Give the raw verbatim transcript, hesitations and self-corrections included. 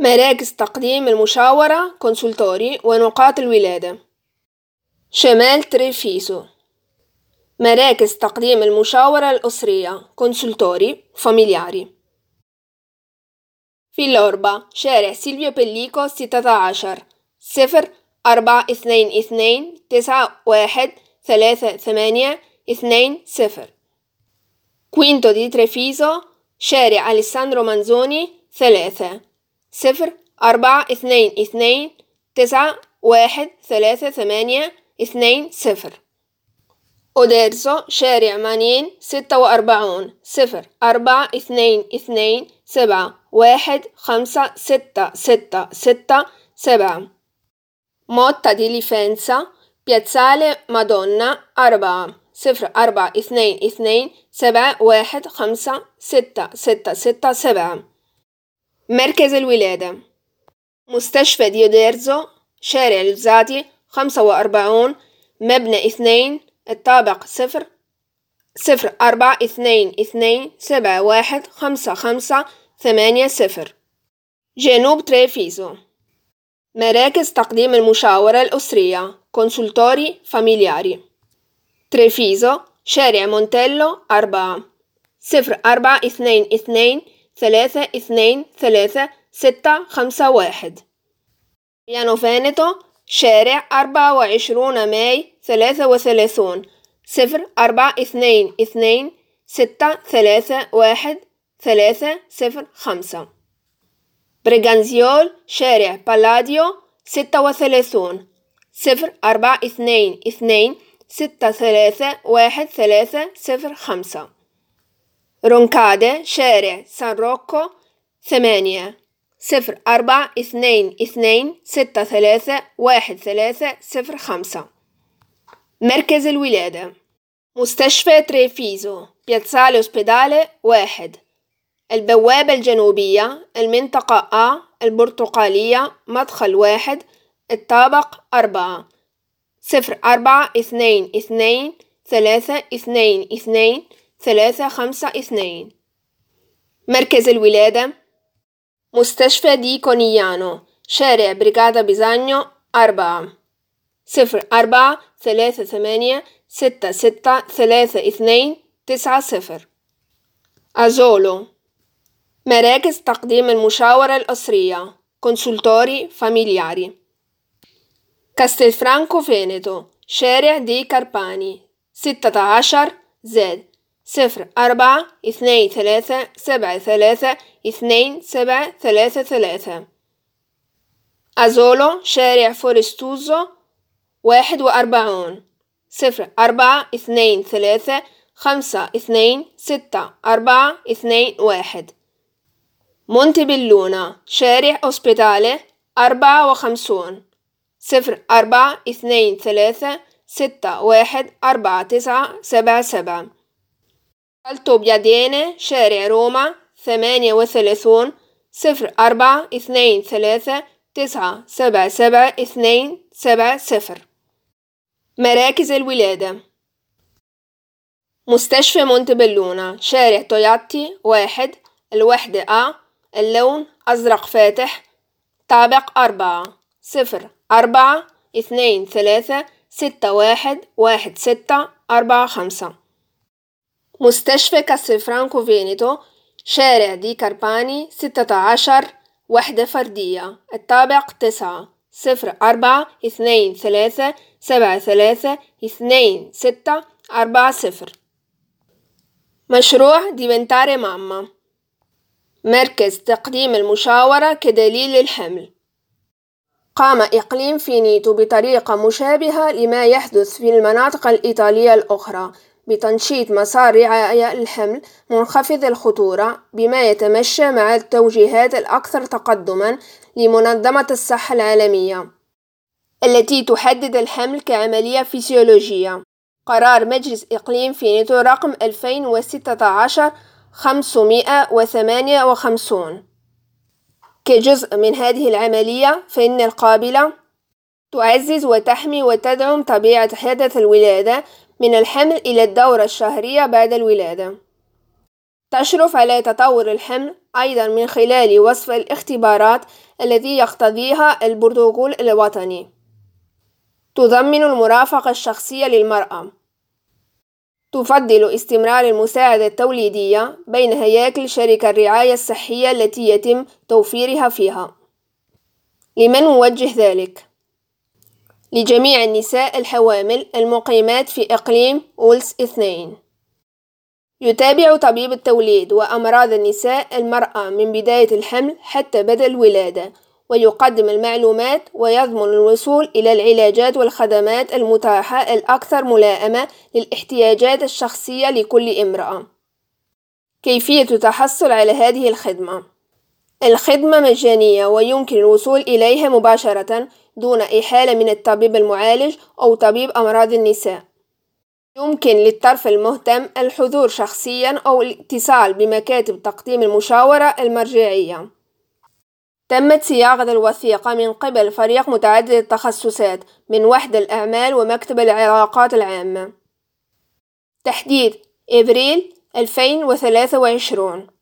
مراكز تقديم المشاورة كونسولتوري ونقاط الولادة. شمال تريفيسو. مراكز تقديم المشاورة الأسرية كونسولتوري فاميلياري. في الأربع شارع سيلفيو بيليكو ستة عشر صفر أربعة اثنين اثنين تسعة واحد ثلاثة ثمانية اثنين صفر. كوينتو دي تريفيسو شارع أليساندرو مانزوني ثلاثة صفر أربعة اثنين اثنين تسعة واحد ثلاثة ثمانية اثنين صفر. أوديرسو شارع مانين ستة وأربعون صفر أربعة اثنين اثنين سبعة واحد خمسة ستة ستة ستة سبعة. موتا دي ليفنسا بياتزالي مادونا أربعة صفر أربعة اثنين اثنين سبعة واحد خمسة ستة ستة ستة سبعة. مركز الولادة. مستشفى ديوديرزو شارع لوزاتي خمسة وأربعون مبنى اثنين الطابق صفر صفر أربعة اثنين اثنين سبعة واحد خمسة خمسة ثمانية صفر. جنوب تريفيسو. مراكز تقديم المشاورة الأسرية كونسولتوري فاميلياري. تريفيسو شارع مونتيلو أربعة صفر أربعة اثنين اثنين ثلاثة اثنين ثلاثة ستة خمسة واحد. بيانو فينيتو شارع أربعة وعشرون ماي ثلاثة وثلاثون صفر أربعة اثنين اثنين ستة ثلاثة واحد ثلاثة صفر خمسة. بريغانزيول شارع بالاديو ستة وثلاثون صفر أربعة اثنين اثنين ستة ثلاثة واحد ثلاثة صفر خمسة. رونكادة شارع سان روكو ثمانية صفر أربعة اثنين اثنين ستة ثلاثة واحد ثلاثة صفر خمسة. مركز الولادة. مستشفى تريفيسو بياتزالي أوسبيدالي واحد. البوابة الجنوبية المنطقة آ البرتقالية مدخل واحد الطابق أربعة صفر أربعة اثنين اثنين ثلاثة اثنين اثنين ثلاثة خمسة اثنين. مركز الولادة. مستشفى دي كونيانو شارع بريغادا بيزانيو أربعة صفر أربعة ثلاثة ثمانية ستة ستة ثلاثة اثنين تسعة صفر. أزولو. مراكز تقديم المشاورة الأسرية كونسولتوري فاميلياري. كاستلفرانكو فينيتو شارع دي كارباني ستة عشر زد صفر أربعة اثنين ثلاثة سبعة ثلاثة اثنين سبعة ثلاثة ثلاثة. أزولو شارع فورستوزو واحد وأربعون صفر أربعة اثنين ثلاثة خمسة اثنين ستة أربعة اثنين واحد. مونتبلونا شارع أوسبيتالي أربعة وخمسون صفر أربعة اثنين ثلاثة ستة واحد أربعة تسعة سبعة سبعة. ألتو بياديني شارع روما ثمانية وثلاثون صفر أربعة اثنين ثلاثة تسعة سبعة سبعة اثنين سبعة صفر. مراكز الولادة. مستشفى مونتبلونا شارع توياتي واحد الوحدة آ اللون أزرق فاتح طابق أربعة صفر أربعة اثنين ثلاثة ستة واحد واحد ستة أربعة خمسة. مستشفى كاستلفرانكو فينيتو شارع دي كارباني ستة عشر وحدة فردية الطابق تسعة صفر أربعة اثنين ثلاثة سبعة ثلاثة اثنين ستة أربعة صفر. مشروع ديفنتاري ماما. مركز تقديم المشاورة كدليل الحمل. قام إقليم فينيتو بطريقة مشابهة لما يحدث في المناطق الإيطالية الأخرى بتنشيط مسار رعاية الحمل منخفض الخطورة بما يتمشى مع التوجيهات الأكثر تقدما لمنظمة الصحة العالمية التي تحدد الحمل كعملية فسيولوجية. قرار مجلس إقليم فينيتو رقم ألفين وستة عشر خمسمائة وثمانية وخمسين. كجزء من هذه العملية فإن القابلة تعزز وتحمي وتدعم طبيعة حدث الولادة من الحمل إلى الدورة الشهرية بعد الولادة. تشرف على تطور الحمل أيضا من خلال وصف الاختبارات الذي يقتضيها البروتوكول الوطني. تضمن المرافقة الشخصية للمرأة. تفضل استمرار المساعدة التوليدية بين هياكل شركة الرعاية الصحية التي يتم توفيرها فيها. لمن نوجه ذلك؟ لجميع النساء الحوامل المقيمات في إقليم أولس اثنين. يتابع طبيب التوليد وأمراض النساء المرأة من بداية الحمل حتى بدء الولادة، ويقدم المعلومات ويضمن الوصول إلى العلاجات والخدمات المتاحة الأكثر ملائمة للاحتياجات الشخصية لكل امرأة. كيفية التحصل على هذه الخدمة؟ الخدمة مجانية ويمكن الوصول إليها مباشرة دون إحالة من الطبيب المعالج أو طبيب أمراض النساء. يمكن للطرف المهتم الحضور شخصيا أو الاتصال بمكاتب تقديم المشاورة المرجعية. تمت صياغة الوثيقة من قبل فريق متعدد التخصصات من وحدة الأعمال ومكتب العلاقات العامة. تحديد إبريل ألفين وثلاثة وعشرين.